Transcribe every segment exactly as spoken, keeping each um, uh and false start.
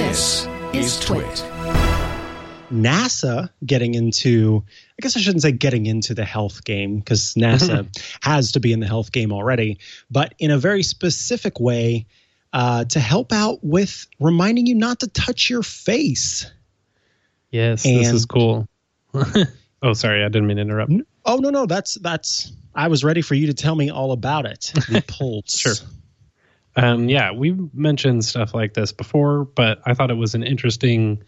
This is Twit. NASA getting into, I guess I shouldn't say getting into the health game because NASA has to be in the health game already, but in a very specific way uh, to help out with reminding you not to touch your face. Yes, and, this is cool. Oh, sorry, I didn't mean to interrupt. Oh, no, no, that's, that's, I was ready for you to tell me all about it. The Pulse. Sure. Um, yeah, we've mentioned stuff like this before, but I thought it was an interesting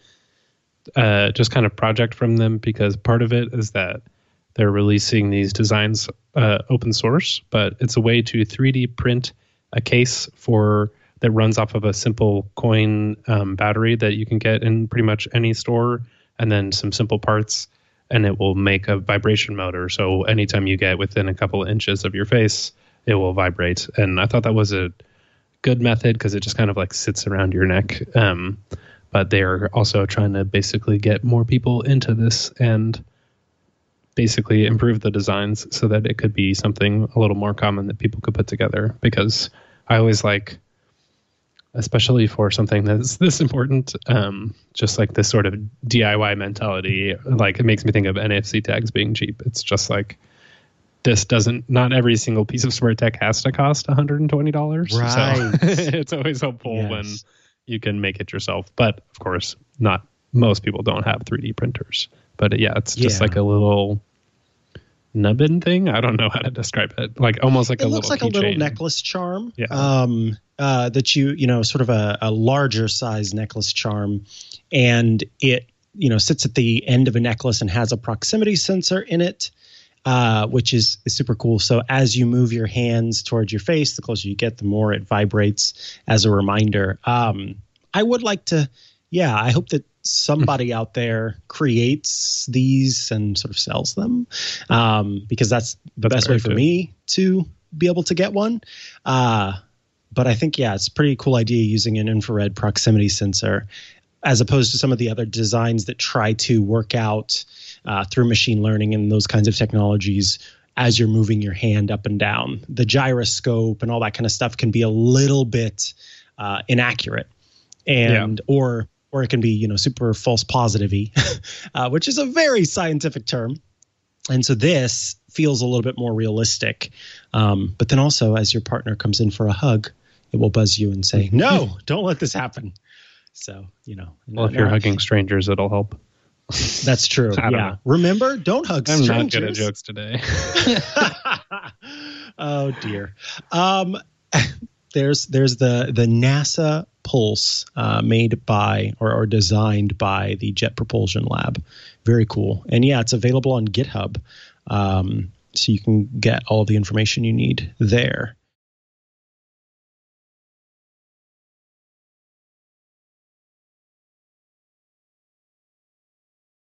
uh, just kind of project from them because part of it is that they're releasing these designs uh, open source, but it's a way to three D print a case for that runs off of a simple coin um, battery that you can get in pretty much any store, and then some simple parts, and it will make a vibration motor. So anytime you get within a couple of inches of your face, it will vibrate. And I thought that was a good method because it just kind of like sits around your neck. Um, but they're also trying to basically get more people into this and basically improve the designs so that it could be something a little more common that people could put together. Because I always like, especially for something that's this important, um, just like this sort of D I Y mentality, like it makes me think of N F C tags being cheap. It's just like, this doesn't, not every single piece of smart tech has to cost one hundred twenty dollars. Right. So it's always helpful yes. when you can make it yourself. But of course, not most people don't have three D printers. But yeah, it's just yeah. like a little nubbin thing. I don't know how to describe it. Like almost like it a looks little like a little chain. necklace charm. Yeah. Um, uh, that you, you know, sort of a, a larger size necklace charm. And it, you know, sits at the end of a necklace and has a proximity sensor in it. Uh, which is, is super cool. So as you move your hands towards your face, the closer you get, the more it vibrates as a reminder. Um, I would like to, yeah, I hope that somebody out there creates these and sort of sells them um, because that's the That's best way for good. me to be able to get one. Uh, but I think, yeah, it's a pretty cool idea using an infrared proximity sensor as opposed to some of the other designs that try to work out Uh, through machine learning and those kinds of technologies as you're moving your hand up and down. The gyroscope and all that kind of stuff can be a little bit uh, inaccurate, and yeah. or or it can be, you know, super false positive-y, uh, which is a very scientific term. And so this feels a little bit more realistic. Um, but then also, as your partner comes in for a hug, it will buzz you and say, "No, don't let this happen." So, you know. Well, if you're now, hugging strangers, it'll help. That's true. Yeah. Know. Remember, don't hug I'm strangers. not good at jokes today. Oh dear. Um, there's there's the the NASA Pulse uh, made by or, or designed by the Jet Propulsion Lab. Very cool. And yeah, it's available on GitHub, um, so you can get all the information you need there.